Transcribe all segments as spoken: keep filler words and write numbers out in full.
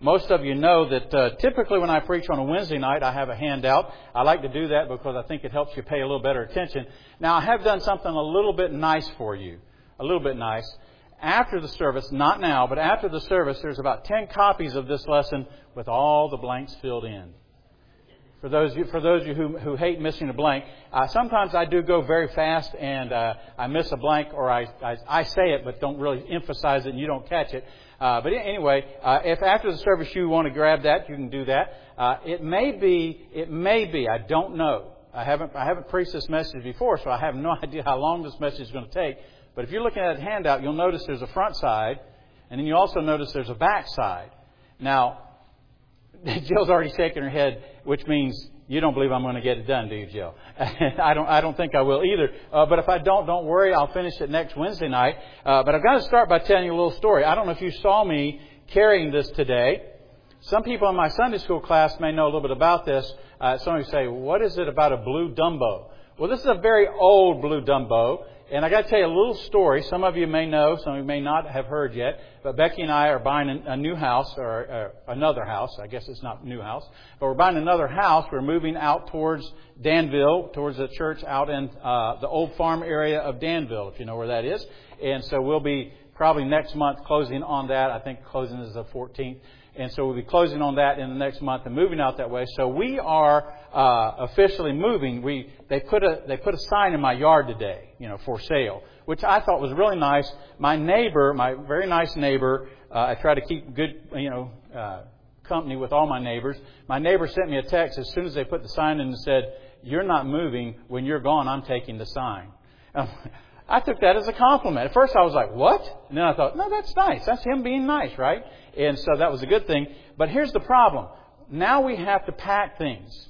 Most of you know that uh, typically when I preach on a Wednesday night, I have a handout. I like to do that because I think it helps you pay a little better attention. Now, I have done something a little bit nice for you. A little bit nice. After the service, not now, but after the service, there's about ten copies of this lesson with all the blanks filled in. For those, for those of you who, who hate missing a blank, uh, sometimes I do go very fast and uh, I miss a blank, or I, I, I say it but don't really emphasize it and you don't catch it. Uh, but anyway, uh, if after the service you want to grab that, you can do that. Uh, it may be, it may be, I don't know. I haven't, I haven't preached this message before, so I have no idea how long this message is going to take. But if you're looking at a handout, you'll notice there's a front side, and then you also notice there's a back side. Now, Jill's already shaking her head, which means you don't believe I'm going to get it done, do you, Jill? I don't. I don't think I will either. Uh, but if I don't, don't worry. I'll finish it next Wednesday night. Uh, but I've got to start by telling you a little story. I don't know if you saw me carrying this today. Some people in my Sunday school class may know a little bit about this. Uh, some of you say, "What is it about a blue Dumbo?" Well, this is a very old blue Dumbo. And I got to tell you a little story. Some of you may know, some of you may not have heard yet. But Becky and I are buying a new house, or uh, another house. I guess it's not a new house. But we're buying another house. We're moving out towards Danville, towards the church out in uh, the old farm area of Danville, if you know where that is. And so we'll be probably next month closing on that. I think closing is the fourteenth. And so we'll be closing on that in the next month and moving out that way. So we are uh, officially moving. We they put a they put a sign in my yard today, you know, for sale, which I thought was really nice. My neighbor, my very nice neighbor, uh, I try to keep good, you know, uh, company with all my neighbors. My neighbor sent me a text as soon as they put the sign in and said, "You're not moving. When you're gone, I'm taking the sign." I took that as a compliment. At first I was like, "What?" And then I thought, no, that's nice. That's him being nice, right? And so that was a good thing. But here's the problem. Now we have to pack things.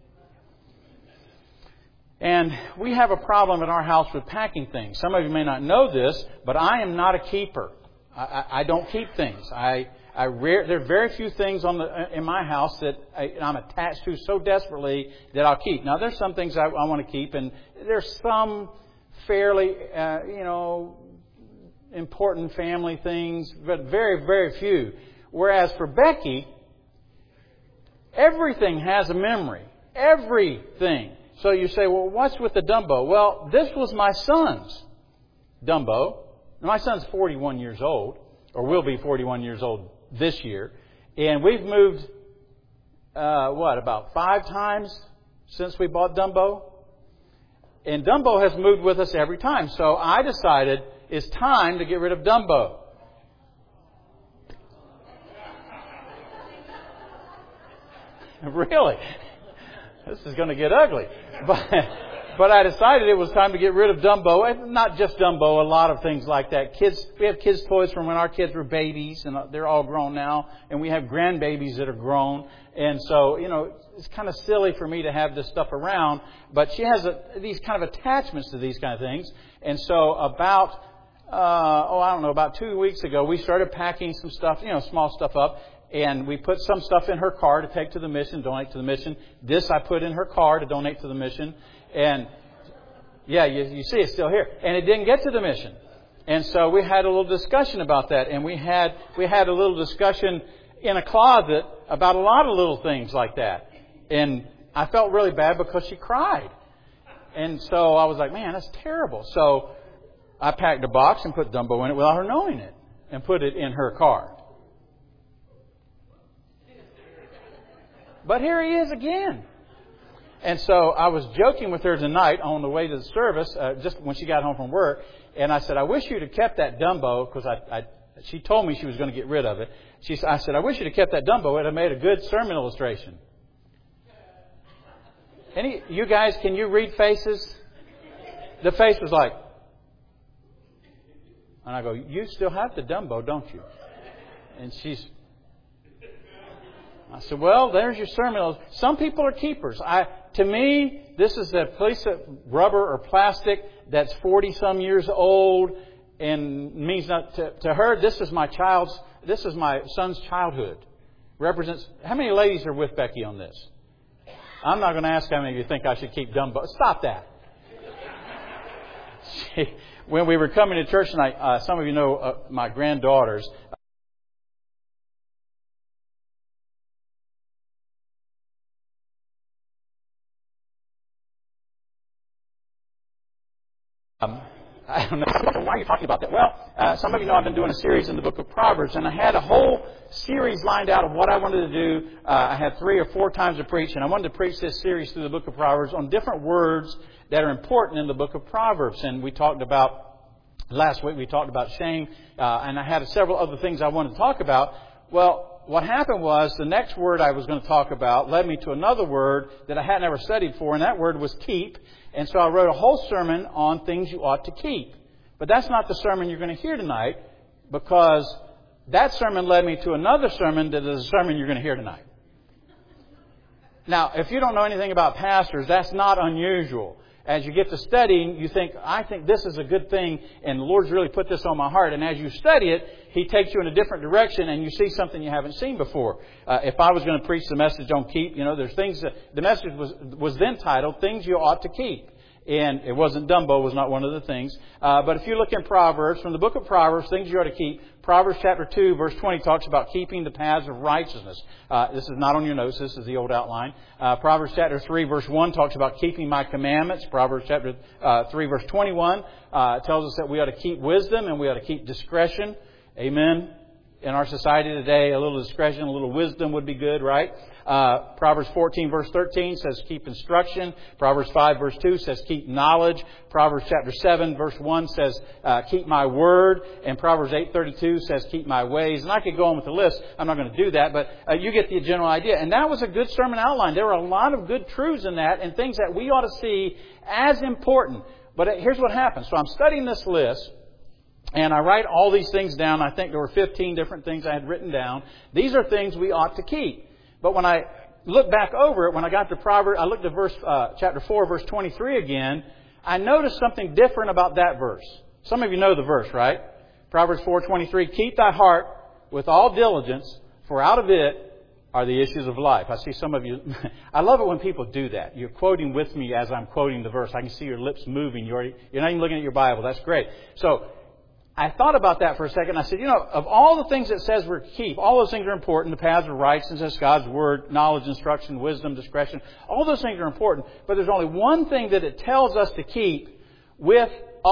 And we have a problem in our house with packing things. Some of you may not know this, but I am not a keeper. I, I, I don't keep things. I, I rare, there are very few things on the, in my house that I, I'm attached to so desperately that I'll keep. Now, there's some things I, I want to keep, and there's some fairly, uh, you know, important family things, but very, very few. Whereas for Becky, everything has a memory. Everything. So you say, well, what's with the Dumbo? Well, this was my son's Dumbo. My son's forty-one years old, or will be forty-one years old this year. And we've moved, uh, what, about five times since we bought Dumbo? And Dumbo has moved with us every time. So I decided it's time to get rid of Dumbo. Really? This is going to get ugly. But, but I decided it was time to get rid of Dumbo. And not just Dumbo, a lot of things like that. Kids, we have kids' toys from when our kids were babies, and they're all grown now. And we have grandbabies that are grown. And so, you know, it's kind of silly for me to have this stuff around. But she has a, these kind of attachments to these kind of things. And so about, uh, oh, I don't know, about two weeks ago, we started packing some stuff, you know, small stuff up. And we put some stuff in her car to take to the mission, donate to the mission. This I put in her car to donate to the mission. And, yeah, you, you see it's still here. And it didn't get to the mission. And so we had a little discussion about that. And we had we had a little discussion in a closet about a lot of little things like that. And I felt really bad because she cried. And so I was like, man, that's terrible. So I packed a box and put Dumbo in it without her knowing it. And put it in her car. But here he is again. And so I was joking with her tonight on the way to the service, uh, just when she got home from work. And I said, I wish you'd have kept that Dumbo, because I, I, she told me she was going to get rid of it. She, I said, I wish you'd have kept that Dumbo. It would have made a good sermon illustration. Any, you guys, can you read faces? The face was like, and I go, you still have the Dumbo, don't you? And she's, I said, well, there's your sermon. Some people are keepers. I, to me, this is a piece of rubber or plastic that's forty-some years old and means not to, to her. This is my child's, this is my son's childhood. Represents, how many ladies are with Becky on this? I'm not going to ask how many of you think I should keep Dumbo. Stop that. She, when we were coming to church tonight, uh, some of you know uh, my granddaughters. I don't know, why are you talking about that? Well, uh, some of you know I've been doing a series in the book of Proverbs, and I had a whole series lined out of what I wanted to do. Uh, I had three or four times to preach, and I wanted to preach this series through the book of Proverbs on different words that are important in the book of Proverbs. And we talked about, last week we talked about shame, uh, and I had several other things I wanted to talk about. Well, what happened was the next word I was going to talk about led me to another word that I hadn't ever studied for, and that word was keep. And so I wrote a whole sermon on things you ought to keep. But that's not the sermon you're going to hear tonight, because that sermon led me to another sermon that is a sermon you're going to hear tonight. Now, if you don't know anything about pastors, that's not unusual. As you get to studying, you think, I think this is a good thing, and the Lord's really put this on my heart. And as you study it, He takes you in a different direction, and you see something you haven't seen before. Uh, if I was going to preach the message on keep, you know, there's things that, the message was was then titled, Things You Ought to Keep. And it wasn't Dumbo, was not one of the things. Uh, but if you look in Proverbs, from the book of Proverbs, things you ought to keep, Proverbs chapter two, verse twenty talks about keeping the paths of righteousness. Uh, this is not on your notes. This is the old outline. Uh, Proverbs chapter three, verse one talks about keeping my commandments. Proverbs chapter uh, three, verse twenty-one uh, tells us that we ought to keep wisdom and we ought to keep discretion. Amen. In our society today, a little discretion, a little wisdom would be good, right? Uh, Proverbs fourteen, verse thirteen says keep instruction. Proverbs five, verse two says keep knowledge. Proverbs chapter seven, verse one says uh, keep my word. And Proverbs eight thirty-two says keep my ways. And I could go on with the list. I'm not going to do that, but uh, you get the general idea. And that was a good sermon outline. There were a lot of good truths in that and things that we ought to see as important. But here's what happens. So I'm studying this list. And I write all these things down. I think there were fifteen different things I had written down. These are things we ought to keep. But when I look back over it, when I got to Proverbs, I looked at verse, uh, chapter four, verse twenty-three again. I noticed something different about that verse. Some of you know the verse, right? Proverbs four twenty-three, keep thy heart with all diligence, for out of it are the issues of life. I see some of you. I love it when people do that. You're quoting with me as I'm quoting the verse. I can see your lips moving. You're, already, you're not even looking at your Bible. That's great. So I thought about that for a second. I said, you know, of all the things it says we're to keep, all those things are important. The paths of righteousness, God's Word, knowledge, instruction, wisdom, discretion. All those things are important. But there's only one thing that it tells us to keep: with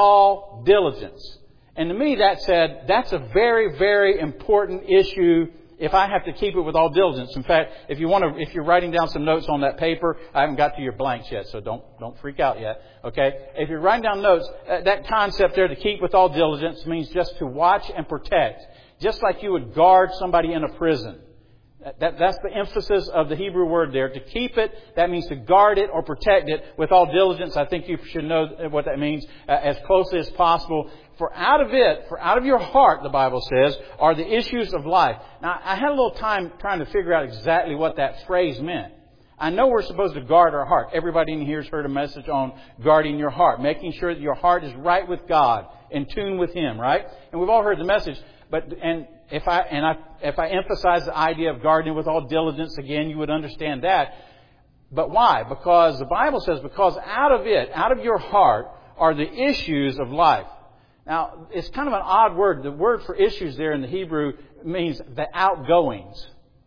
all diligence. And to me that said, that's a very, very important issue if I have to keep it with all diligence. In fact, if you want to, if you're writing down some notes on that paper, I haven't got to your blanks yet, so don't don't freak out yet. Okay? If you're writing down notes, that concept there, to keep with all diligence, means just to watch and protect, just like you would guard somebody in a prison. That, that's the emphasis of the Hebrew word there. To keep it, that means to guard it or protect it with all diligence. I think you should know what that means uh, as closely as possible. For out of it, for out of your heart, the Bible says, are the issues of life. Now, I had a little time trying to figure out exactly what that phrase meant. I know we're supposed to guard our heart. Everybody in here has heard a message on guarding your heart, making sure that your heart is right with God, in tune with Him, right? And we've all heard the message. But and if I and I if I emphasize the idea of guarding with all diligence again, you would understand that. But why? Because the Bible says, because out of it, out of your heart, are the issues of life. Now, it's kind of an odd word. The word for issues there in the Hebrew means the outgoings.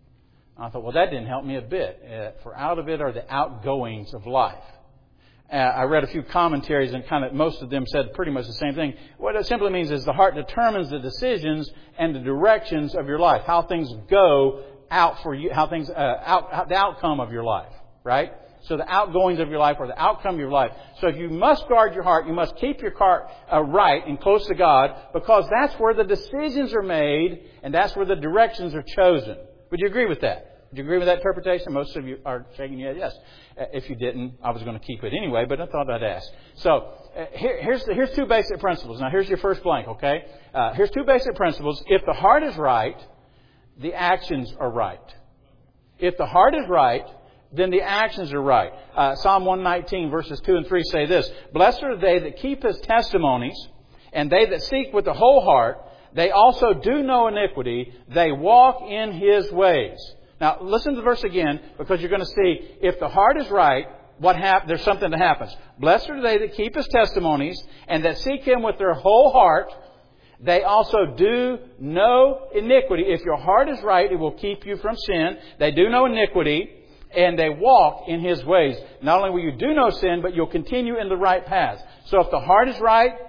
I thought, well, that didn't help me a bit. Uh, for out of it are the outgoings of life. Uh, I read a few commentaries and kind of most of them said pretty much the same thing. What it simply means is the heart determines the decisions and the directions of your life, how things go out for you, how things uh, out the outcome of your life, right? So the outgoings of your life or the outcome of your life. So if you must guard your heart, you must keep your heart uh, right and close to God, because that's where the decisions are made and that's where the directions are chosen. Would you agree with that? Would you agree with that interpretation? Most of you are shaking your head yes. Uh, if you didn't, I was going to keep it anyway, but I thought I'd ask. So uh, here, here's the, here's two basic principles. Now here's your first blank, okay? Uh, here's two basic principles. If the heart is right, the actions are right. If the heart is right, then the actions are right. Uh, Psalm one nineteen verses two and three say this: Blessed are they that keep His testimonies, and they that seek with the whole heart. They also do no iniquity. They walk in His ways. Now, listen to the verse again, because you're going to see if the heart is right, what hap- there's something that happens. Blessed are they that keep His testimonies and that seek Him with their whole heart. They also do no iniquity. If your heart is right, it will keep you from sin. They do no iniquity and they walk in His ways. Not only will you do no sin, but you'll continue in the right path. So if the heart is right,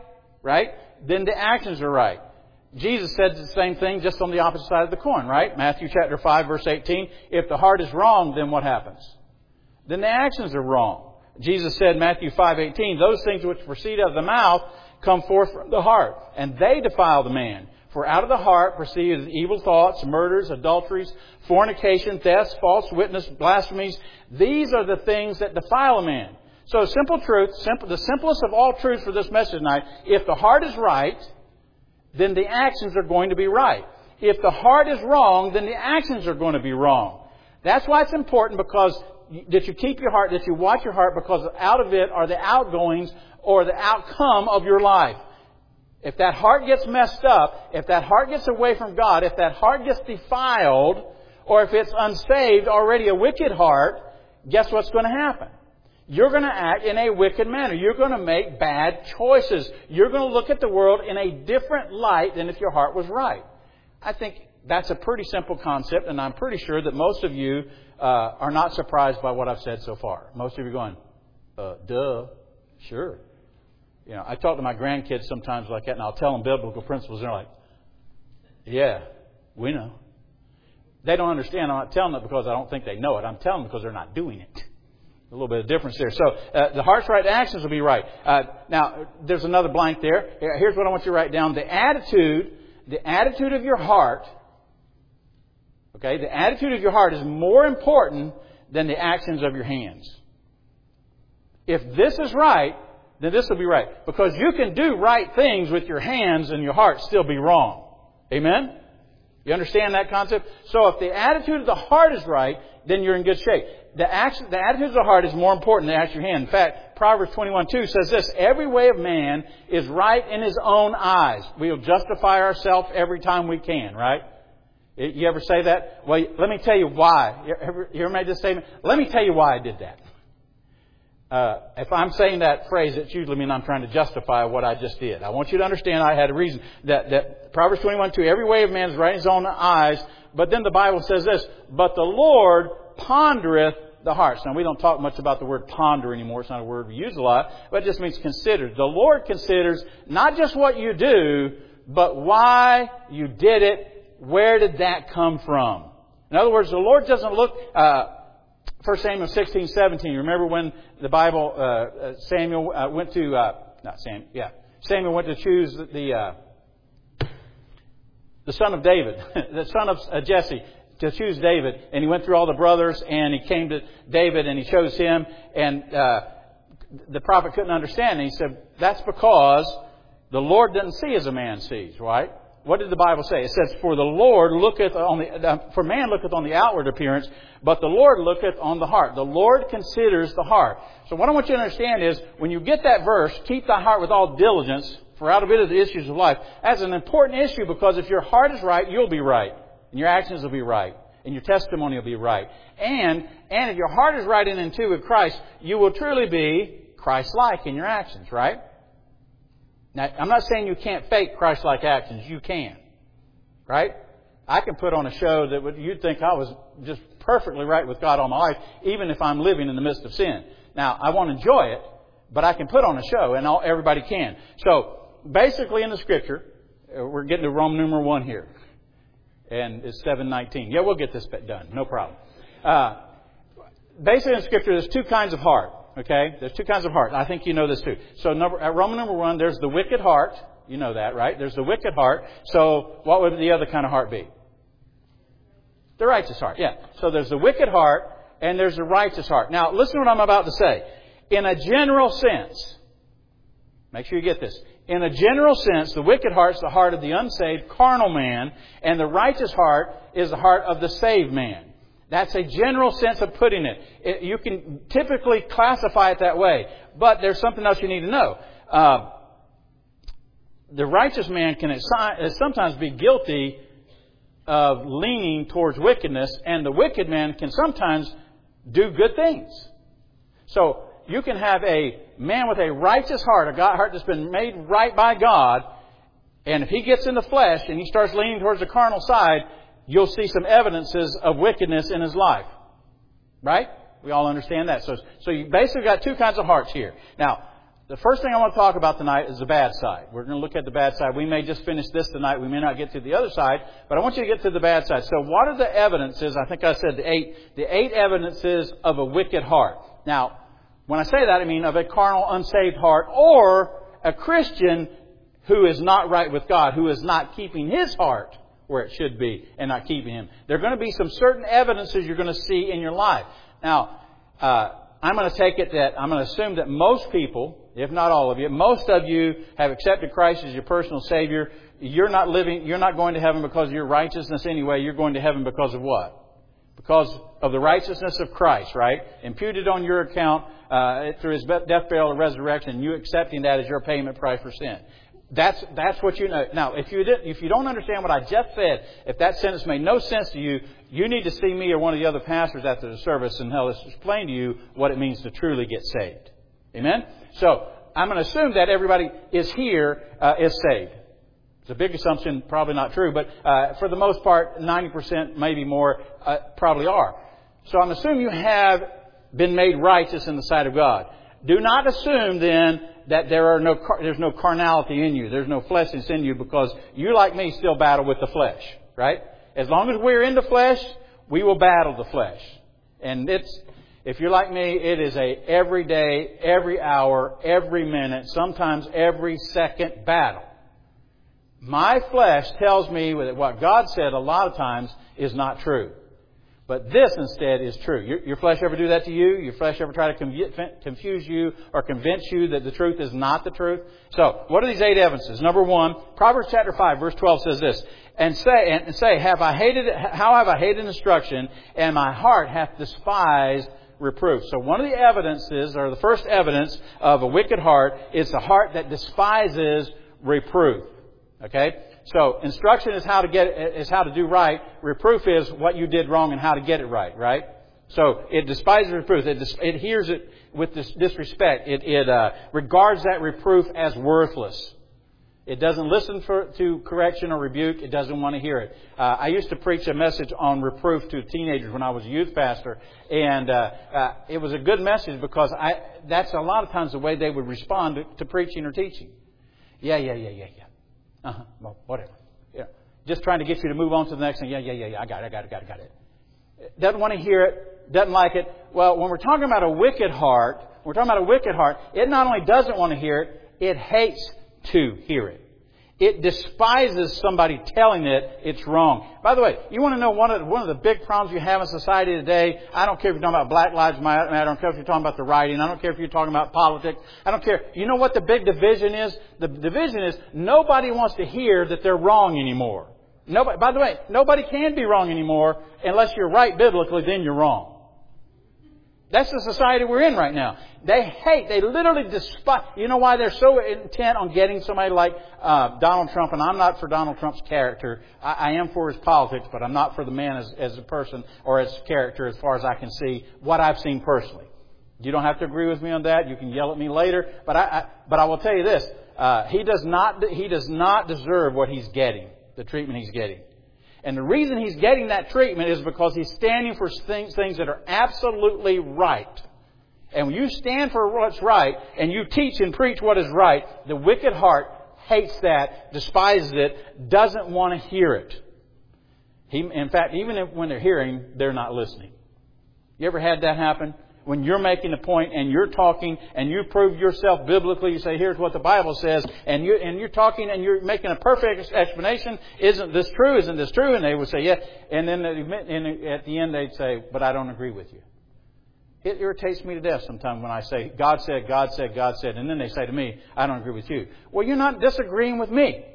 right? Then the actions are right. Jesus said the same thing just on the opposite side of the coin, right? Matthew chapter five, verse eighteen. If the heart is wrong, then what happens? Then the actions are wrong. Jesus said, Matthew five eighteen, those things which proceed out of the mouth come forth from the heart, and they defile the man. For out of the heart proceed evil thoughts, murders, adulteries, fornication, thefts, false witness, blasphemies. These are the things that defile a man. So simple truth, simple, the simplest of all truths for this message tonight, if the heart is right, then the actions are going to be right. If the heart is wrong, then the actions are going to be wrong. That's why it's important, because that you keep your heart, that you watch your heart, because out of it are the outgoings or the outcome of your life. If that heart gets messed up, if that heart gets away from God, if that heart gets defiled, or if it's unsaved, already a wicked heart, guess what's going to happen? You're going to act in a wicked manner. You're going to make bad choices. You're going to look at the world in a different light than if your heart was right. I think that's a pretty simple concept, and I'm pretty sure that most of you uh, are not surprised by what I've said so far. Most of you are going, uh, duh, sure. You know, I talk to my grandkids sometimes like that, and I'll tell them biblical principles, and they're like, yeah, we know. They don't understand. I'm not telling them because I don't think they know it. I'm telling them because they're not doing it. A little bit of difference there. So uh, the heart's right, actions will be right. Uh, now, there's another blank there. Here's what I want you to write down. The attitude, the attitude of your heart, okay, the attitude of your heart is more important than the actions of your hands. If this is right, then this will be right. Because you can do right things with your hands and your heart still be wrong. Amen? You understand that concept? So if the attitude of the heart is right, then you're in good shape. The, action, the attitude of the heart is more important than the action of your hand. In fact, Proverbs twenty-one two says this, every way of man is right in his own eyes. We'll justify ourselves every time we can, right? You ever say that? Well, let me tell you why. You ever, you ever made this statement? Let me tell you why I did that. Uh, if I'm saying that phrase, it usually means I'm trying to justify what I just did. I want you to understand I had a reason. That, that Proverbs twenty-one two, every way of man is right in his own eyes. But then the Bible says this, but the Lord pondereth the hearts. Now, we don't talk much about the word ponder anymore. It's not a word we use a lot, but it just means consider. The Lord considers not just what you do, but why you did it. Where did that come from? In other words, the Lord doesn't look... Uh, First Samuel sixteen seventeen. Remember when the Bible, uh, Samuel uh, went to, uh, not Samuel, yeah. Samuel went to choose the, uh, the son of David, the son of uh, Jesse, to choose David. And he went through all the brothers and he came to David and he chose him. And, uh, the prophet couldn't understand. And he said, that's because the Lord doesn't see as a man sees, right? What did the Bible say? It says, for the Lord looketh on the, uh, for man looketh on the outward appearance, but the Lord looketh on the heart. The Lord considers the heart. So what I want you to understand is, when you get that verse, keep thy heart with all diligence, for out of it are the issues of life. That's an important issue, because if your heart is right, you'll be right. And your actions will be right. And your testimony will be right. And, and if your heart is right in and two with Christ, you will truly be Christ-like in your actions, right? Now, I'm not saying you can't fake Christ-like actions. You can. Right? I can put on a show that would, you'd think I was just perfectly right with God all my life, even if I'm living in the midst of sin. Now, I won't enjoy it, but I can put on a show, and all, everybody can. So, basically in the Scripture, we're getting to Roman numeral one here. And it's seven nineteen. Yeah, we'll get this bit done. No problem. Uh, basically in the Scripture, there's two kinds of heart. Okay? There's two kinds of heart. I think you know this too. So number, at Roman number one, there's the wicked heart. You know that, right? There's the wicked heart. So what would the other kind of heart be? The righteous heart. Yeah. So there's the wicked heart and there's the righteous heart. Now, listen to what I'm about to say. In a general sense, make sure you get this. In a general sense, the wicked heart is the heart of the unsaved, carnal man, and the righteous heart is the heart of the saved man. That's a general sense of putting it. it. You can typically classify it that way. But there's something else you need to know. Uh, the righteous man can sometimes be guilty of leaning towards wickedness, and the wicked man can sometimes do good things. So you can have a man with a righteous heart, a God, heart that's been made right by God, and if he gets in the flesh and he starts leaning towards the carnal side, you'll see some evidences of wickedness in his life. Right? We all understand that. So, so you basically got two kinds of hearts here. Now, the first thing I want to talk about tonight is the bad side. We're going to look at the bad side. We may just finish this tonight. We may not get to the other side, but I want you to get to the bad side. So what are the evidences? I think I said the eight, the eight evidences of a wicked heart. Now, when I say that, I mean of a carnal, unsaved heart, or a Christian who is not right with God, who is not keeping his heart where it should be and not keeping Him. There are going to be some certain evidences you're going to see in your life. Now, uh, I'm going to take it that, I'm going to assume that most people, if not all of you, most of you have accepted Christ as your personal Savior. You're not living, you're not going to heaven because of your righteousness anyway. You're going to heaven because of what? Because of the righteousness of Christ, right? Imputed on your account uh, through His death, burial, and resurrection. You accepting that as your payment price for sin. That's that's what you know. Now, if you did, if you don't understand what I just said, if that sentence made no sense to you, you need to see me or one of the other pastors after the service and help us explain to you what it means to truly get saved. Amen? So, I'm going to assume that everybody is here uh, is saved. It's a big assumption, probably not true, but uh, for the most part, ninety percent, maybe more, uh, probably are. So I'm assuming you have been made righteous in the sight of God. Do not assume then that there are no there's no carnality in you. There's no fleshiness in you, because you, like me, still battle with the flesh, right? As long as we're in the flesh, we will battle the flesh. And it's, if you're like me, it is a every day, every hour, every minute, sometimes every second battle. My flesh tells me that what God said a lot of times is not true. But this instead is true. Your, your flesh ever do that to you? Your flesh ever try to confuse you or convince you that the truth is not the truth? So, what are these eight evidences? Number one, Proverbs chapter five, verse twelve says this, and say, and say, have I hated, how have I hated instruction, and my heart hath despised reproof. So one of the evidences, or the first evidence of a wicked heart, is a heart that despises reproof. Okay? So instruction is how to get is how to do right. Reproof is what you did wrong and how to get it right. Right. So it despises reproof. It, dis, it hears it with this disrespect. It, it uh, regards that reproof as worthless. It doesn't listen for, to correction or rebuke. It doesn't want to hear it. Uh, I used to preach a message on reproof to teenagers when I was a youth pastor, and uh, uh, it was a good message because I that's a lot of times the way they would respond to, to preaching or teaching. Yeah, yeah, yeah, yeah, yeah. Uh-huh. Well, whatever. Yeah. Just trying to get you to move on to the next thing. Yeah, yeah, yeah, yeah. I got it, I got it, got it, got it. Doesn't want to hear it. Doesn't like it. Well, when we're talking about a wicked heart, we're talking about a wicked heart, it not only doesn't want to hear it, it hates to hear it. It despises somebody telling it it's wrong. By the way, you want to know one of the, one of the big problems you have in society today? I don't care if you're talking about Black Lives Matter. I don't care if you're talking about the rioting. I don't care if you're talking about politics. I don't care. You know what the big division is? The division is nobody wants to hear that they're wrong anymore. Nobody, by the way, nobody can be wrong anymore unless you're right biblically, then you're wrong. That's the society we're in right now. They hate, they literally despise. You know why they're so intent on getting somebody like uh, Donald Trump? And I'm not for Donald Trump's character. I, I am for his politics, but I'm not for the man as, as a person or as character as far as I can see, what I've seen personally. You don't have to agree with me on that. You can yell at me later. But I, I but I will tell you this. Uh, he does not he does not deserve what he's getting, the treatment he's getting. And the reason he's getting that treatment is because he's standing for things, things that are absolutely right. And when you stand for what's right and you teach and preach what is right, the wicked heart hates that, despises it, doesn't want to hear it. He, in fact, even if, when they're hearing, they're not listening. You ever had that happen? When you're making a point and you're talking and you prove yourself biblically, you say, here's what the Bible says, and you're, and you're talking and you're making a perfect explanation. Isn't this true? Isn't this true? And they would say, yeah. And then at the end they'd say, but I don't agree with you. It irritates me to death sometimes when I say, God said, God said, God said. And then they say to me, I don't agree with you. Well, you're not disagreeing with me.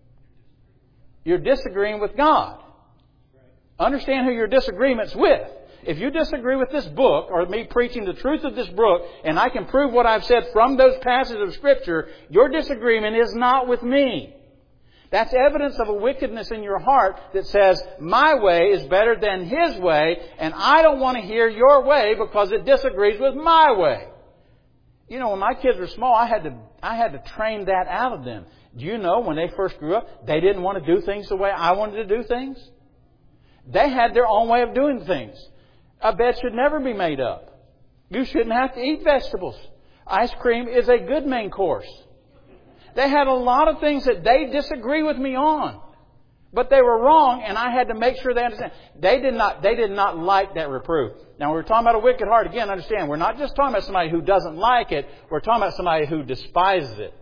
You're disagreeing with God. Understand who your disagreement's with. If you disagree with this book, or me preaching the truth of this book, and I can prove what I've said from those passages of Scripture, your disagreement is not with me. That's evidence of a wickedness in your heart that says, my way is better than His way, and I don't want to hear your way because it disagrees with my way. You know, when my kids were small, I had to I had to train that out of them. Do you know, when they first grew up, they didn't want to do things the way I wanted to do things? They had their own way of doing things. A bed should never be made up. You shouldn't have to eat vegetables. Ice cream is a good main course. They had a lot of things that they disagree with me on. But they were wrong, and I had to make sure they understand. They did not, they did not like that reproof. Now, we're talking about a wicked heart. Again, understand, we're not just talking about somebody who doesn't like it. We're talking about somebody who despises it.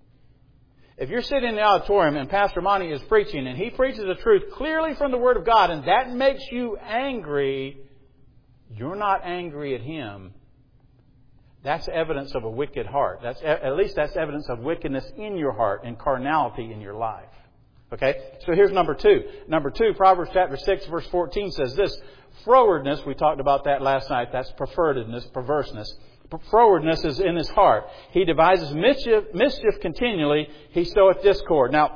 If you're sitting in the auditorium and Pastor Monty is preaching, and he preaches the truth clearly from the Word of God, and that makes you angry, you're not angry at him. That's evidence of a wicked heart. That's, at least that's evidence of wickedness in your heart and carnality in your life. Okay, so here's number two. Number two, Proverbs chapter six, verse fourteen says this. Frowardness, we talked about that last night. That's pervertedness, perverseness. Frowardness is in his heart. He devises mischief, mischief continually. He soweth discord. Now,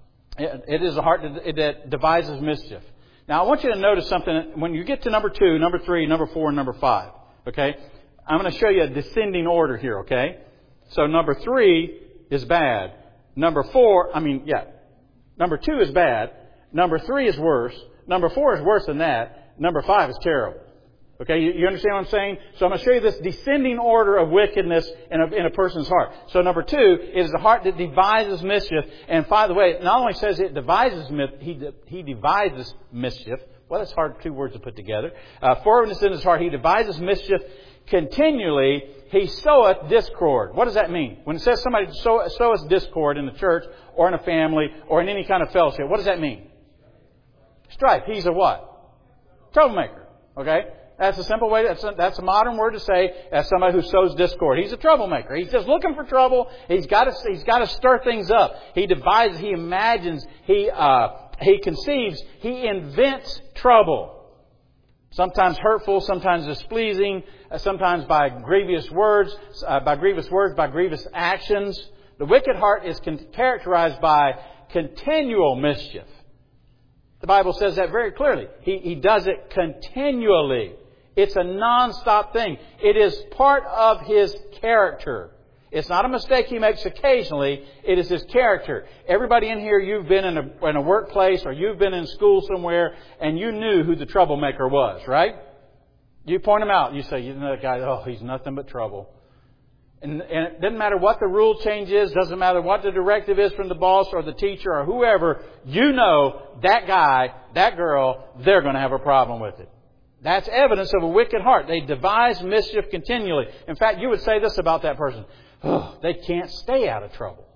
it is a heart that, that devises mischief. Now, I want you to notice something. When you get to number two, number three, number four, and number five, okay, I'm going to show you a descending order here, okay? So number three is bad. Number four, I mean, yeah. Number two is bad. Number three is worse. Number four is worse than that. Number five is terrible. Okay, you, you understand what I'm saying? So I'm going to show you this descending order of wickedness in a, in a person's heart. So number two is the heart that devises mischief. And by the way, it not only says it devises, he, he devises mischief. Well, that's hard, two words to put together. Uh, forwardness in his heart, he devises mischief continually. He soweth discord. What does that mean? When it says somebody sow, soweth discord in the church or in a family or in any kind of fellowship, what does that mean? Strife. He's a what? Troublemaker. Okay? That's a simple way. That's a, that's a modern word to say as somebody who sows discord. He's a troublemaker. He's just looking for trouble. He's got to. He's got to stir things up. He devises. He imagines. He uh, he conceives. He invents trouble. Sometimes hurtful, sometimes displeasing, sometimes by grievous words, uh, by grievous words, by grievous actions. The wicked heart is con- characterized by continual mischief. The Bible says that very clearly. He, he does it continually. It's a non-stop thing. It is part of his character. It's not a mistake he makes occasionally. It is his character. Everybody in here, you've been in a, in a workplace or you've been in school somewhere and you knew who the troublemaker was, right? You point him out. You say, you know that guy, oh, he's nothing but trouble. And, and it doesn't matter what the rule change is. Doesn't matter what the directive is from the boss or the teacher or whoever. You know that guy, that girl, they're going to have a problem with it. That's evidence of a wicked heart. They devise mischief continually. In fact, you would say this about that person. Oh, they can't stay out of trouble.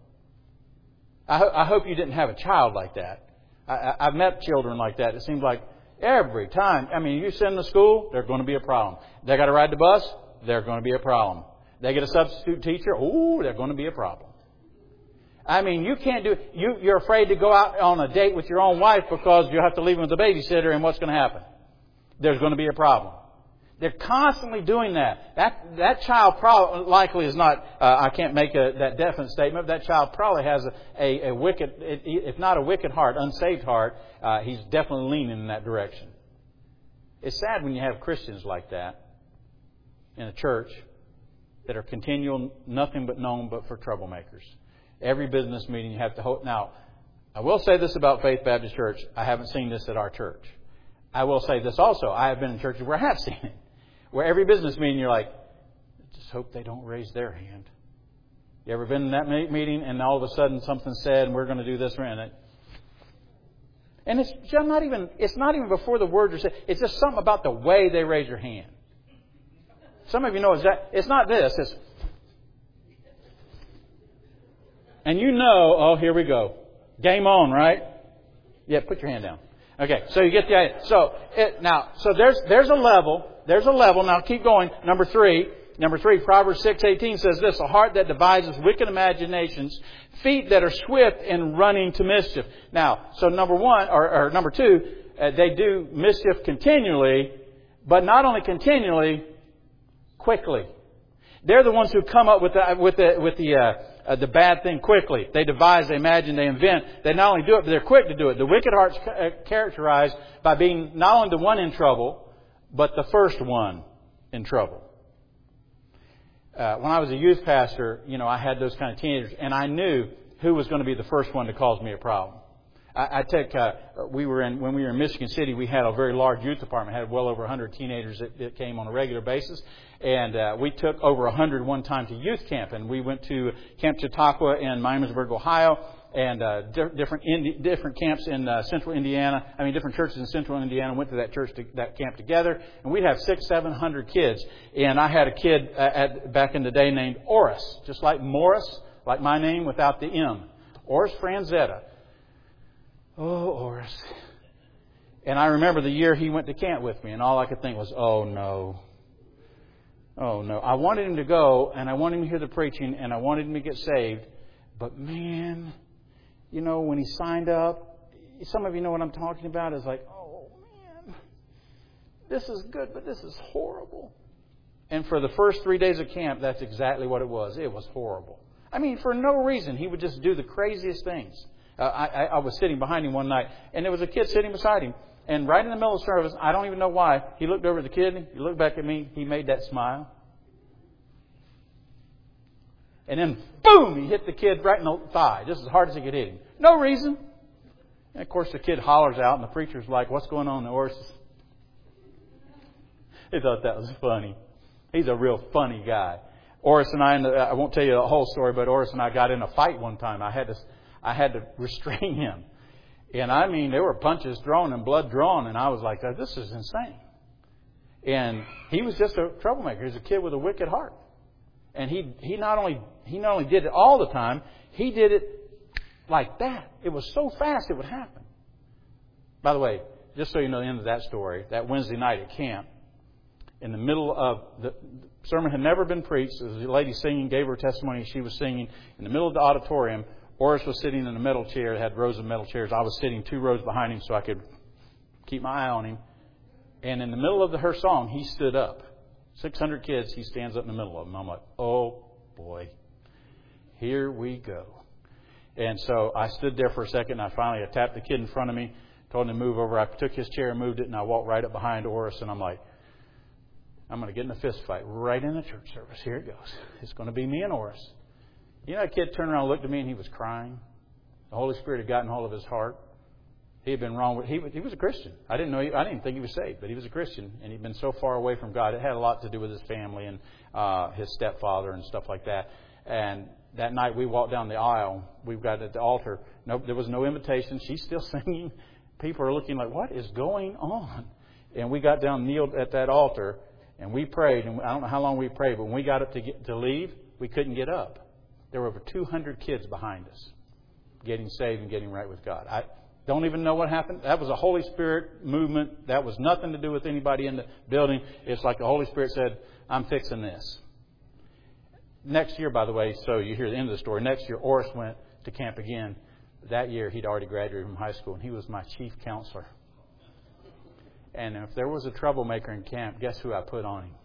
I, ho- I hope you didn't have a child like that. I, I, I've met children like that. It seems like every time. I mean, you send them to school, they're going to be a problem. They got to ride the bus, they're going to be a problem. They get a substitute teacher, oh, they're going to be a problem. I mean, you can't do you. You're afraid to go out on a date with your own wife because you have to leave them with the babysitter, and what's going to happen? There's going to be a problem. They're constantly doing that. That that child probably likely is not. Uh, I can't make a, that definite statement. But that child probably has a, a, a wicked, if not a wicked heart, unsaved heart. Uh, he's definitely leaning in that direction. It's sad when you have Christians like that in a church that are continual, nothing but known but for troublemakers. Every business meeting you have to hold. Now, I will say this about Faith Baptist Church. I haven't seen this at our church. I will say this also. I have been in churches where I have seen it. Where every business meeting you're like, just hope they don't raise their hand. You ever been in that meeting and all of a sudden something's said and we're going to do this and that? And it's just not even, it's not even before the words are said. It's just something about the way they raise your hand. Some of you know exactly. It's not this. It's, and you know, oh, here we go. Game on, right? Yeah, put your hand down. Okay, so you get the idea. So it, now, so there's there's a level. There's a level. Now keep going. Number three. Number three. Proverbs six eighteen says this: a heart that devises wicked imaginations, feet that are swift in running to mischief. Now, so number one or, or number two, uh, they do mischief continually, but not only continually, quickly. They're the ones who come up with the with the with the. Uh, Uh, the bad thing quickly. They devise, they imagine, they invent. They not only do it, but they're quick to do it. The wicked heart's characterized by being not only the one in trouble, but the first one in trouble. Uh, when I was a youth pastor, you know, I had those kind of teenagers, and I knew who was going to be the first one to cause me a problem. I, I took, uh, we were in, when we were in Michigan City, we had a very large youth department, had well over one hundred teenagers that, that came on a regular basis. And uh, we took over one hundred one time to youth camp. And we went to Camp Chautauqua in Miamisburg, Ohio, and uh, di- different Indi- different camps in uh, central Indiana. I mean, different churches in central Indiana went to that church, to, that camp together. And we'd have six, seven hundred kids. And I had a kid uh, at, back in the day named Oris, just like Morris, like my name without the M. Oris Franzetta. Oh, Oris. And I remember the year he went to camp with me, and all I could think was, oh, no. Oh, no. I wanted him to go, and I wanted him to hear the preaching, and I wanted him to get saved. But, man, you know, when he signed up, some of you know what I'm talking about, is like, oh, man, this is good, but this is horrible. And for the first three days of camp, that's exactly what it was. It was horrible. I mean, for no reason. He would just do the craziest things. Uh, I, I was sitting behind him one night, and there was a kid sitting beside him. And right in the middle of the service, I don't even know why, he looked over at the kid, he looked back at me, he made that smile. And then, boom, he hit the kid right in the thigh, just as hard as he could hit him. No reason. And of course, the kid hollers out, and the preacher's like, what's going on, Oris? He thought that was funny. He's a real funny guy. Oris and I, I won't tell you the whole story, but Oris and I got in a fight one time. I had to, I had to restrain him. And I mean, there were punches thrown and blood drawn, and I was like, this is insane. And he was just a troublemaker. He was a kid with a wicked heart. And he he not only he not only did it all the time, he did it like that. It was so fast it would happen. By the way, just so you know the end of that story, that Wednesday night at camp, in the middle of the, the sermon had never been preached. There was a lady singing, gave her testimony. She was singing in the middle of the auditorium. Oris was sitting in a metal chair. It had rows of metal chairs. I was sitting two rows behind him so I could keep my eye on him. And in the middle of the, her song, he stood up. six hundred kids, he stands up in the middle of them. I'm like, oh, boy, here we go. And so I stood there for a second, and I finally I tapped the kid in front of me, told him to move over. I took his chair and moved it, and I walked right up behind Oris, and I'm like, I'm going to get in a fist fight right in the church service. Here it goes. It's going to be me and Oris. You know, that kid turned around and looked at me, and he was crying. The Holy Spirit had gotten hold of his heart. He had been wrong with, he, he was a Christian. I didn't know, he, I didn't think he was saved, but he was a Christian, and he'd been so far away from God. It had a lot to do with his family and uh, his stepfather and stuff like that. And that night we walked down the aisle. We've got at the altar. No, there was no invitation. She's still singing. People are looking like, what is going on? And we got down, kneeled at that altar, and we prayed. And I don't know how long we prayed, but when we got up to get, to leave, we couldn't get up. There were over two hundred kids behind us getting saved and getting right with God. I don't even know what happened. That was a Holy Spirit movement. That was nothing to do with anybody in the building. It's like the Holy Spirit said, I'm fixing this. Next year, by the way, so you hear the end of the story. Next year, Oris went to camp again. That year, he'd already graduated from high school, and he was my chief counselor. And if there was a troublemaker in camp, guess who I put on him?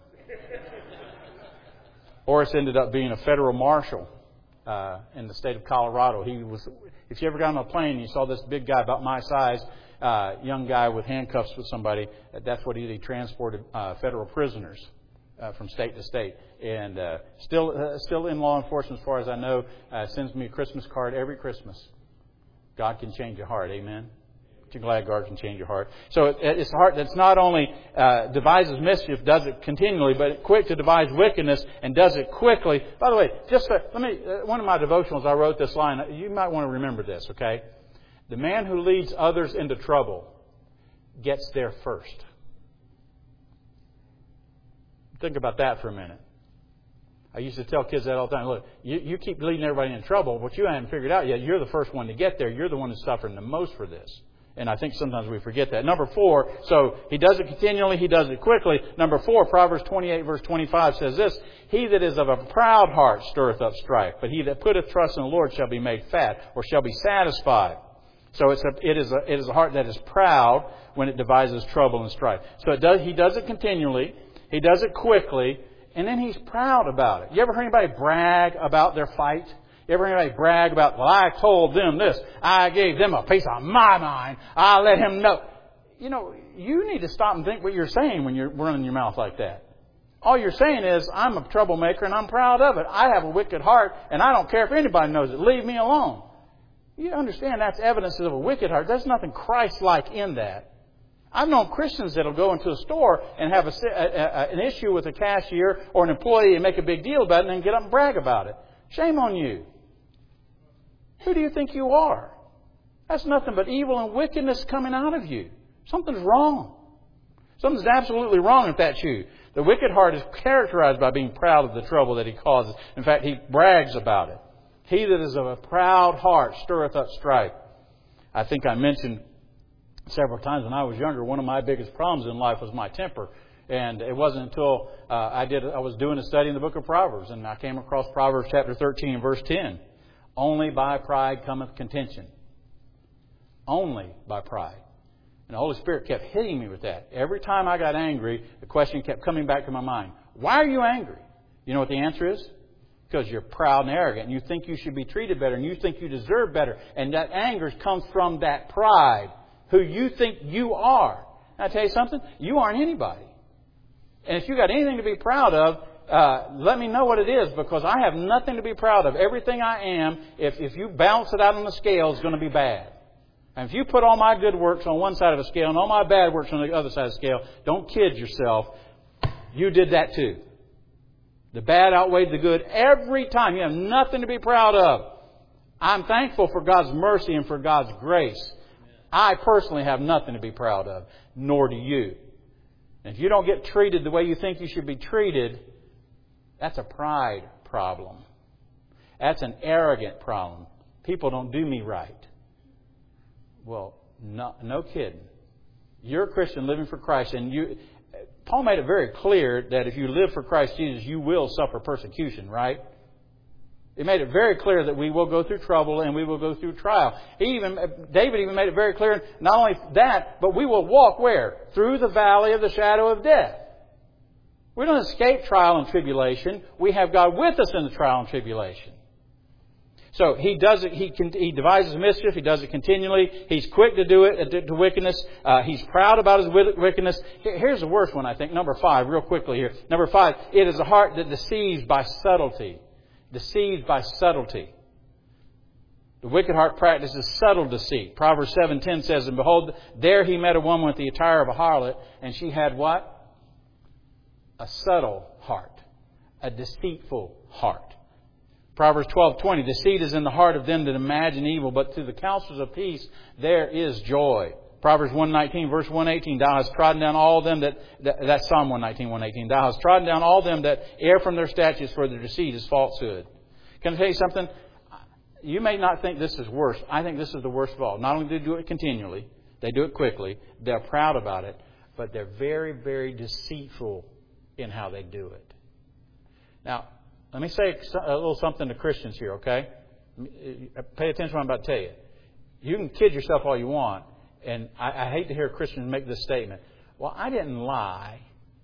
Oris ended up being a federal marshal uh, in the state of Colorado. He was. If you ever got on a plane and you saw this big guy about my size, uh, young guy with handcuffs with somebody, that's what he did. He transported uh, federal prisoners uh, from state to state. And uh, still uh, still in law enforcement, as far as I know, uh, sends me a Christmas card every Christmas. God can change your heart. Amen. You're glad God can change your heart. So it, it's a heart that's not only uh, devises mischief, does it continually, but quick to devise wickedness and does it quickly. By the way, just uh, let me. Uh, one of my devotionals, I wrote this line. You might want to remember this. Okay, the man who leads others into trouble gets there first. Think about that for a minute. I used to tell kids that all the time. Look, you, you keep leading everybody into trouble. What you haven't figured out yet, you're the first one to get there. You're the one who's suffering the most for this. And I think sometimes we forget that. Number four, so he does it continually, he does it quickly. Number four, Proverbs twenty-eight, verse twenty-five says this, he that is of a proud heart stirreth up strife, but he that putteth trust in the Lord shall be made fat, or shall be satisfied. So it's a, it is a, it is a heart that is proud when it devises trouble and strife. So it does, he does it continually, he does it quickly, and then he's proud about it. You ever heard anybody brag about their fight? You ever hear anybody brag about, well, I told them this. I gave them a piece of my mind. I let him know. You know, you need to stop and think what you're saying when you're running your mouth like that. All you're saying is, I'm a troublemaker and I'm proud of it. I have a wicked heart and I don't care if anybody knows it. Leave me alone. You understand that's evidence of a wicked heart. There's nothing Christ-like in that. I've known Christians that will go into a store and have a, a, a, an issue with a cashier or an employee and make a big deal about it and then get up and brag about it. Shame on you. Who do you think you are? That's nothing but evil and wickedness coming out of you. Something's wrong. Something's absolutely wrong if that's you. The wicked heart is characterized by being proud of the trouble that he causes. In fact, he brags about it. He that is of a proud heart stirreth up strife. I think I mentioned several times when I was younger, one of my biggest problems in life was my temper. And it wasn't until uh, I did I was doing a study in the book of Proverbs, and I came across Proverbs chapter thirteen, verse ten. Only by pride cometh contention. Only by pride. And the Holy Spirit kept hitting me with that. Every time I got angry, the question kept coming back to my mind. Why are you angry? You know what the answer is? Because you're proud and arrogant, and you think you should be treated better, and you think you deserve better. And that anger comes from that pride, who you think you are. And I tell you something, you aren't anybody. And if you got anything to be proud of, uh, let me know what it is, because I have nothing to be proud of. Everything I am, if, if you balance it out on the scale, is going to be bad. And if you put all my good works on one side of the scale and all my bad works on the other side of the scale, don't kid yourself. You did that too. The bad outweighed the good every time. You have nothing to be proud of. I'm thankful for God's mercy and for God's grace. I personally have nothing to be proud of, nor do you. And if you don't get treated the way you think you should be treated, that's a pride problem. That's an arrogant problem. People don't do me right. Well, no, no kidding. You're a Christian living for Christ, and you. Paul made it very clear that if you live for Christ Jesus, you will suffer persecution, right? He made it very clear that we will go through trouble and we will go through trial. He even, David even made it very clear, not only that, but we will walk where? Through the valley of the shadow of death. We don't escape trial and tribulation. We have God with us in the trial and tribulation. So he does it. He he devises mischief. He does it continually. He's quick to do it to, to wickedness. Uh, he's proud about his wickedness. Here's the worst one, I think. Number five, real quickly here. Number five, it is a heart that deceives by subtlety. Deceived by subtlety. The wicked heart practices subtle deceit. Proverbs seven ten says, "And behold, there he met a woman with the attire of a harlot, and she had what? A subtle heart, a deceitful heart." Proverbs twelve twenty, "Deceit is in the heart of them that imagine evil, but to the counselors of peace there is joy." Proverbs one nineteen, verse one eighteen, "Thou hast trodden down all them that," that that's Psalm one nineteen, one eighteen, "Thou hast trodden down all them that err from their statutes, for their deceit is falsehood." Can I tell you something? You may not think this is worse. I think this is the worst of all. Not only do they do it continually, they do it quickly, they're proud about it, but they're very, very deceitful in how they do it. Now, let me say a little something to Christians here, okay? Pay attention to what I'm about to tell you. You can kid yourself all you want, and I, I hate to hear Christians make this statement. Well, I didn't lie.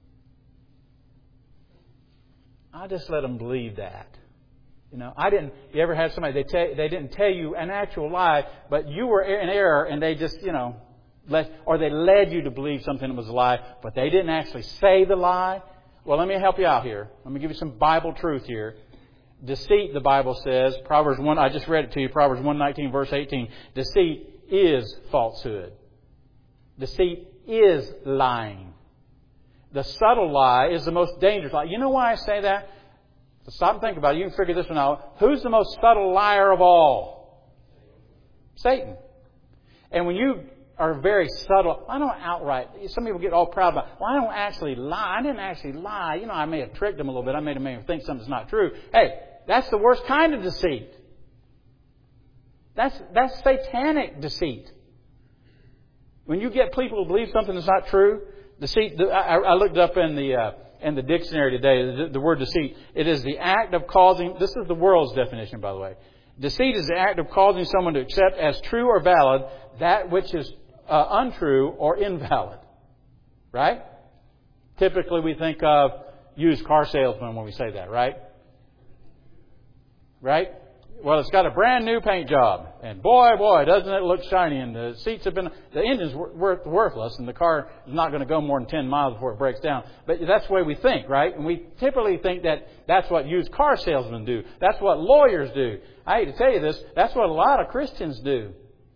I just let them believe that. You know, I didn't. You ever have somebody they tell they didn't tell you an actual lie, but you were in error, and they just you know, let or they led you to believe something that was a lie, but they didn't actually say the lie. Well, let me help you out here. Let me give you some Bible truth here. Deceit, the Bible says, Proverbs one. I just read it to you. Proverbs one nineteen, verse eighteen. Deceit is falsehood. Deceit is lying. The subtle lie is the most dangerous lie. You know why I say that? So stop and think about it. You can figure this one out. Who's the most subtle liar of all? Satan. And when you are very subtle, I don't outright, some people get all proud about, well, I don't actually lie. I didn't actually lie. You know, I may have tricked them a little bit. I made them make them think something's not true. Hey, that's the worst kind of deceit. That's, that's satanic deceit. When you get people to believe something that's not true, deceit, I, I looked up in the, uh, in the dictionary today, the, the word deceit. It is the act of causing, this is the world's definition, by the way. Deceit is the act of causing someone to accept as true or valid that which is uh, untrue or invalid. Right? Typically we think of used car salesmen when we say that, right? Right? Well, it's got a brand new paint job. And boy, boy, doesn't it look shiny. And the seats have been, the engine's worth, worthless. And the car is not going to go more than ten miles before it breaks down. But that's the way we think, right? And we typically think that that's what used car salesmen do. That's what lawyers do. I hate to tell you this. That's what a lot of Christians do.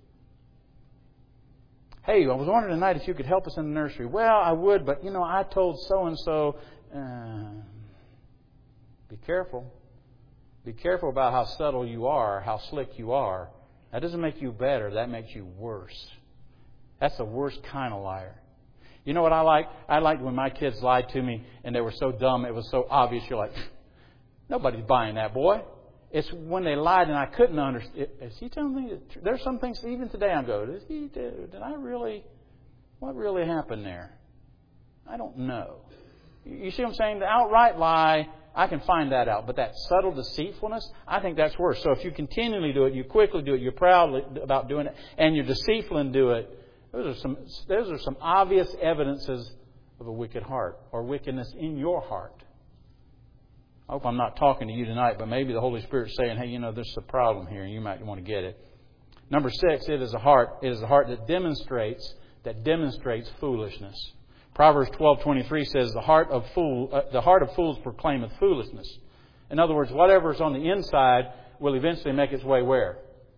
Hey, I was wondering tonight if you could help us in the nursery. Well, I would, but, you know, I told so-and-so. Uh, be careful. Be careful about how subtle you are, how slick you are. That doesn't make you better. That makes you worse. That's the worst kind of liar. You know what I like? I liked when my kids lied to me and they were so dumb, it was so obvious. You're like, nobody's buying that, boy. It's when they lied and I couldn't understand. Is he telling me? There's some things even today I go, did he do? Did I really? What really happened there? I don't know. You see what I'm saying? The outright lie, I can find that out. But that subtle deceitfulness, I think that's worse. So if you continually do it, you quickly do it, you're proud about doing it, and you're deceitful and do it, those are some those are some obvious evidences of a wicked heart or wickedness in your heart. I hope I'm not talking to you tonight, but maybe the Holy Spirit's saying, hey, you know, there's a problem here, and you might want to get it. Number six, it is a heart. It is a heart that demonstrates that demonstrates foolishness. Proverbs twelve twenty-three says, "The heart of fool, uh, the heart of fools proclaimeth foolishness." In other words, whatever's on the inside will eventually make its way where?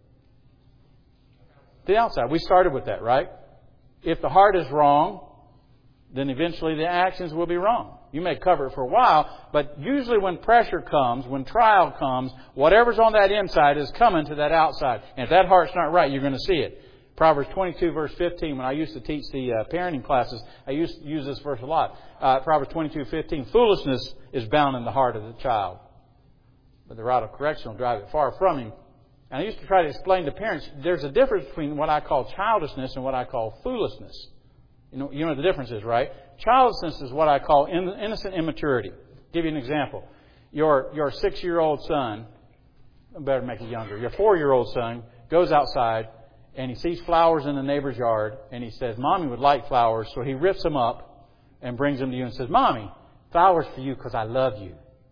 The outside. We started with that, right? If the heart is wrong, then eventually the actions will be wrong. You may cover it for a while, but usually when pressure comes, when trial comes, whatever's on that inside is coming to that outside. And if that heart's not right, you're going to see it. Proverbs twenty-two, verse fifteen, when I used to teach the uh, parenting classes, I used to use this verse a lot. Uh, Proverbs twenty-two, fifteen, "Foolishness is bound in the heart of the child, but the rod of correction will drive it far from him." And I used to try to explain to parents, there's a difference between what I call childishness and what I call foolishness. You know, you know what the difference is, right? Childishness is what I call innocent immaturity. I'll give you an example. Your your six-year-old son, I better make it younger, your four-year-old son goes outside and he sees flowers in the neighbor's yard and he says, "Mommy would like flowers," so he rips them up and brings them to you and says, "Mommy, flowers for you because I love you."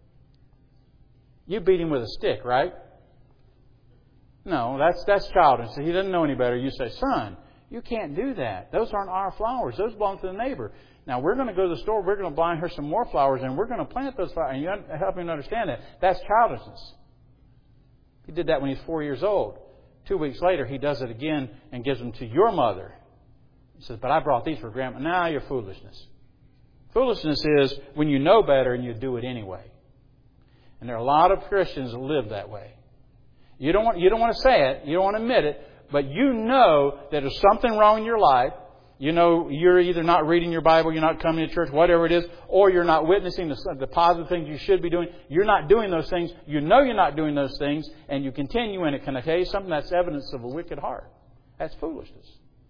You beat him with a stick, right? No, that's that's childish. He doesn't know any better. You say, "Son, you can't do that. Those aren't our flowers. Those belong to the neighbor. Now, we're going to go to the store. We're going to buy her some more flowers, and we're going to plant those flowers." And you help him understand that. That's childishness. He did that when he was four years old. Two weeks later, he does it again and gives them to your mother. He says, "But I brought these for Grandma." Now you're foolishness. Foolishness is when you know better and you do it anyway. And there are a lot of Christians that live that way. You don't want, you don't want to say it. You don't want to admit it. But you know that there's something wrong in your life. You know you're either not reading your Bible, you're not coming to church, whatever it is, or you're not witnessing the, the positive things you should be doing. You're not doing those things. You know you're not doing those things, and you continue in it. Can I tell you something? That's evidence of a wicked heart. That's foolishness.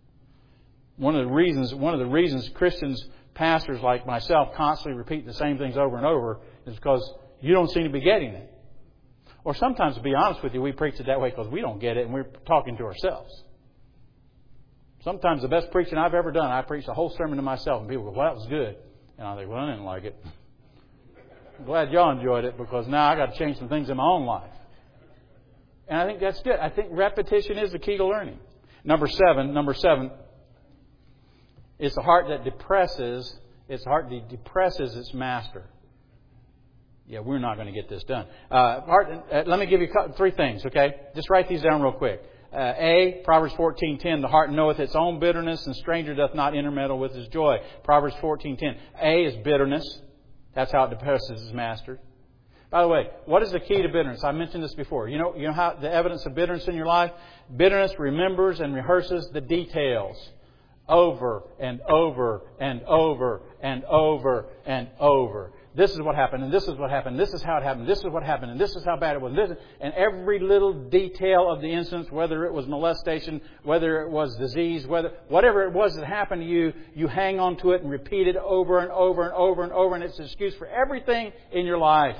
One of the reasons, one of the reasons Christians, pastors like myself, constantly repeat the same things over and over is because you don't seem to be getting it. Or sometimes, to be honest with you, we preach it that way because we don't get it and we're talking to ourselves. Sometimes the best preaching I've ever done, I preached a whole sermon to myself and people go, "Well, that was good." And I think, "Well, I didn't like it." I'm glad y'all enjoyed it because now I got to change some things in my own life. And I think that's good. I think repetition is the key to learning. Number seven, number seven, it's a heart that depresses, it's a heart that depresses its master. Yeah, we're not going to get this done. Uh, heart, uh, let me give you three things, okay? Just write these down real quick. Uh, A, Proverbs fourteen ten, "The heart knoweth its own bitterness, and stranger doth not intermeddle with his joy." Proverbs fourteen ten. A is bitterness. That's how it depresses his master. By the way, what is the key to bitterness? I mentioned this before. You know, you know how the evidence of bitterness in your life? Bitterness remembers and rehearses the details over and over and over and over and over. This is what happened, and this is what happened, this is how it happened, this is what happened, and this is how bad it was. And, this is, and every little detail of the instance, whether it was molestation, whether it was disease, whether whatever it was that happened to you, you hang on to it and repeat it over and over and over and over, and it's an excuse for everything in your life.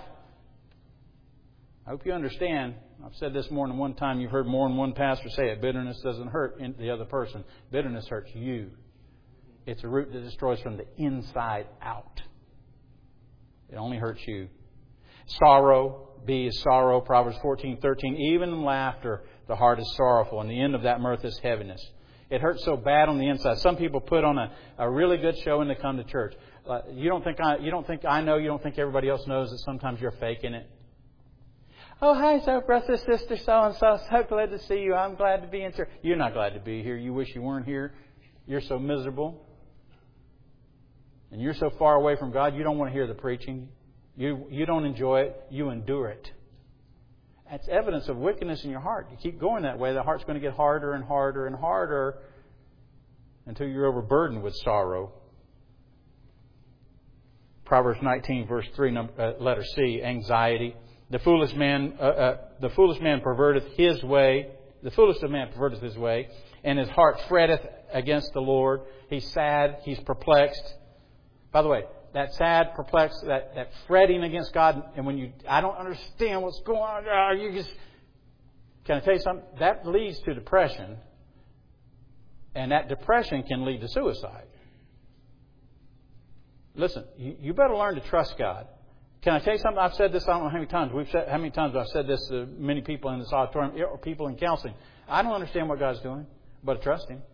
I hope you understand. I've said this more than one time. You've heard more than one pastor say it. Bitterness doesn't hurt the other person. Bitterness hurts you. It's a root that destroys from the inside out. It only hurts you. Sorrow, B is sorrow, Proverbs fourteen thirteen. Even in laughter, the heart is sorrowful, and the end of that mirth is heaviness. It hurts so bad on the inside. Some people put on a, a really good show when they come to church. Uh, you don't think I, you don't think I know, you don't think everybody else knows that sometimes you're faking it. Oh, hi, so brother, sister, so-and-so. So glad to see you. I'm glad to be in church. You're not glad to be here. You wish you weren't here. You're so miserable. And you're so far away from God, you don't want to hear the preaching. You, you don't enjoy it. You endure it. That's evidence of wickedness in your heart. You keep going that way, the heart's going to get harder and harder and harder until you're overburdened with sorrow. Proverbs nineteen, verse three, number, uh, letter C, anxiety. The foolish man, uh, uh, the foolish man perverteth his way. The foolish man perverteth his way, and his heart fretteth against the Lord. He's sad. He's perplexed. By the way, that sad, perplexed, that, that fretting against God, and when you, I don't understand what's going on, uh, you just, can I tell you something? That leads to depression, and that depression can lead to suicide. Listen, you, you better learn to trust God. Can I tell you something? I've said this, I don't know how many times. We've said, how many times I've said this to many people in this auditorium, or people in counseling. I don't understand what God's doing, but I trust Him.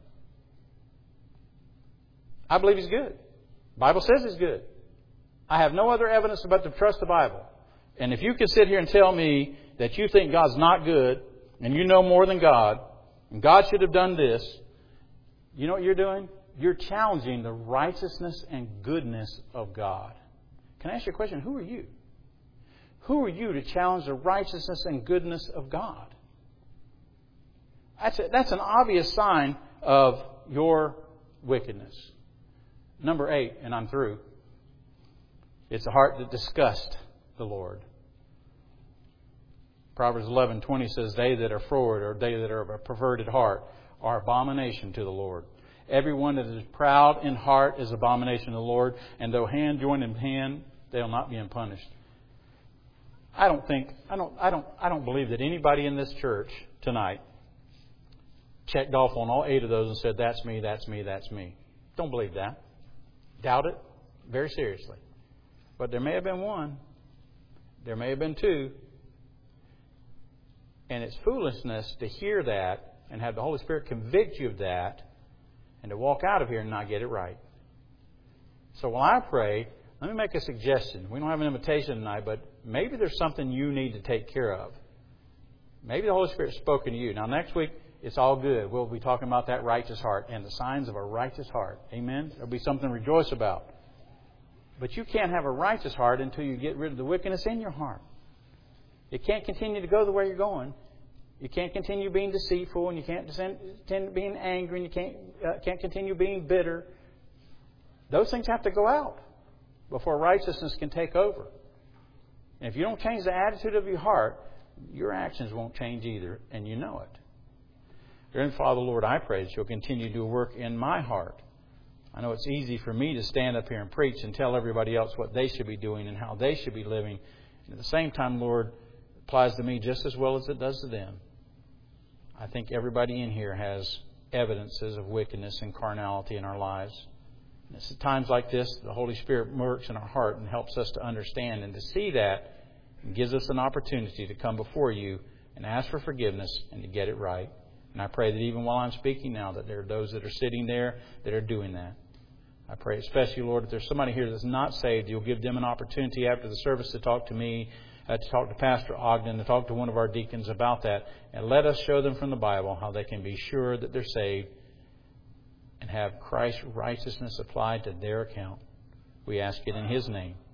I believe He's good. The Bible says He's good. I have no other evidence but to trust the Bible. And if you can sit here and tell me that you think God's not good, and you know more than God, and God should have done this, you know what you're doing? You're challenging the righteousness and goodness of God. Can I ask you a question? Who are you? Who are you to challenge the righteousness and goodness of God? That's, a, that's an obvious sign of your wickedness. Number eight, and I'm through. It's a heart that disgusts the Lord. Proverbs eleven twenty says, they that are froward, or they that are of a perverted heart, are abomination to the Lord. Everyone that is proud in heart is abomination to the Lord, and though hand join in hand, they'll not be unpunished. I don't think, I don't, I don't, I don't believe that anybody in this church tonight checked off on all eight of those and said, that's me, that's me, that's me. Don't believe that. Doubt it very seriously. But there may have been one. There may have been two. And it's foolishness to hear that and have the Holy Spirit convict you of that and to walk out of here and not get it right. So while I pray, let me make a suggestion. We don't have an invitation tonight, but maybe there's something you need to take care of. Maybe the Holy Spirit's spoken to you. Now next week, it's all good. We'll be talking about that righteous heart and the signs of a righteous heart. Amen? There'll be something to rejoice about. But you can't have a righteous heart until you get rid of the wickedness in your heart. You can't continue to go the way you're going. You can't continue being deceitful, and you can't continue being angry, and you can't uh, can't continue being bitter. Those things have to go out before righteousness can take over. And if you don't change the attitude of your heart, your actions won't change either, and you know it. Dear Father, Lord, I pray that You'll continue to do work in my heart. I know it's easy for me to stand up here and preach and tell everybody else what they should be doing and how they should be living. And at the same time, Lord, it applies to me just as well as it does to them. I think everybody in here has evidences of wickedness and carnality in our lives. And it's at times like this, the Holy Spirit works in our heart and helps us to understand and to see that, and gives us an opportunity to come before You and ask for forgiveness and to get it right. And I pray that even while I'm speaking now, that there are those that are sitting there that are doing that. I pray especially, Lord, if there's somebody here that's not saved, You'll give them an opportunity after the service to talk to me, uh, to talk to Pastor Ogden, to talk to one of our deacons about that. And let us show them from the Bible how they can be sure that they're saved and have Christ's righteousness applied to their account. We ask it in His name.